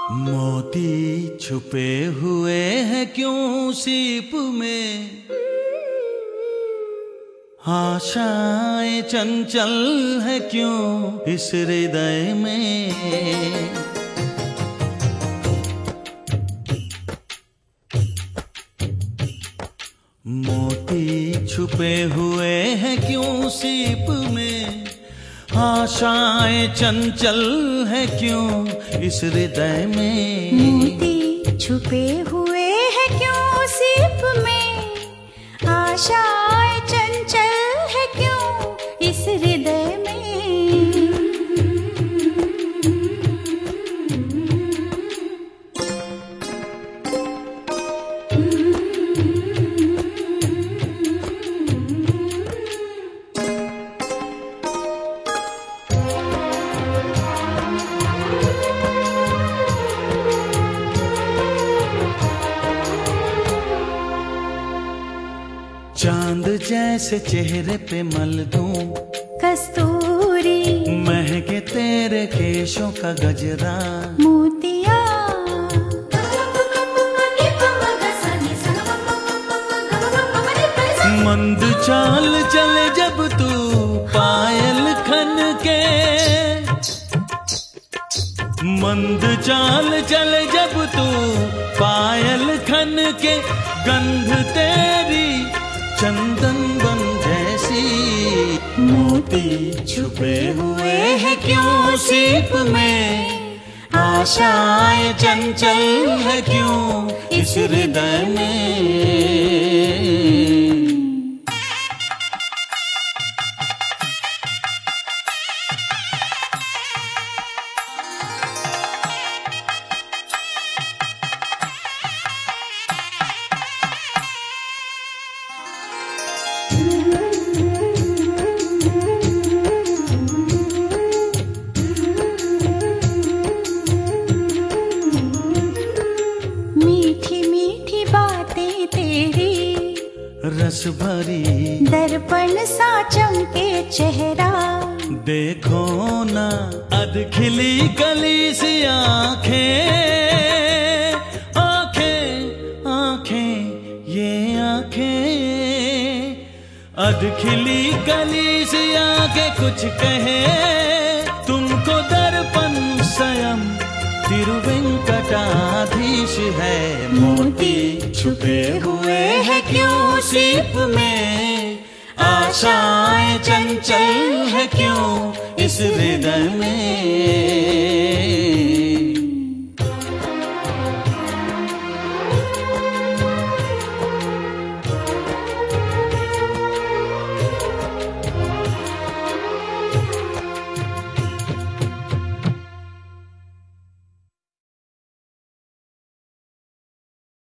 मोती छुपे हुए हैं क्यों सीप में, आशाएं चंचल है क्यों इस हृदय में। मोती छुपे हुए हैं क्यों सीप में, आशाएं चंचल है क्यों इस हृदय में। मोती छुपे हुए हैं क्यों सीप में, आशाएं चंचल है क्यों इस हृदय में। चांद जैसे चेहरे पे मल दूं कस्तूरी, महके तेरे केशों का गजरा। मोतिया मंद चाल चले जब तू पायल खन के, मंद चाल चले जब तू पायल खन के। गंध तेरी चंदन बन जैसी, मोती छुपे हुए हैं क्यों सीप में, आशाएं चंचल है क्यों इस हृदय में। मीठी मीठी बातें तेरी रस भरी, दर्पण सा चमके चेहरा। देखो ना अध खिली कली सी आंखें, आंखें आंखें ये आंखें। अध खिली कली सी आंखें कुछ कहे तुमको दर्पण स्वयं तिरुवेंकटाधीश है। मोती छुपे हुए हैं क्यों सीप में, आशाएं चंचल है क्यों इस हृदय में।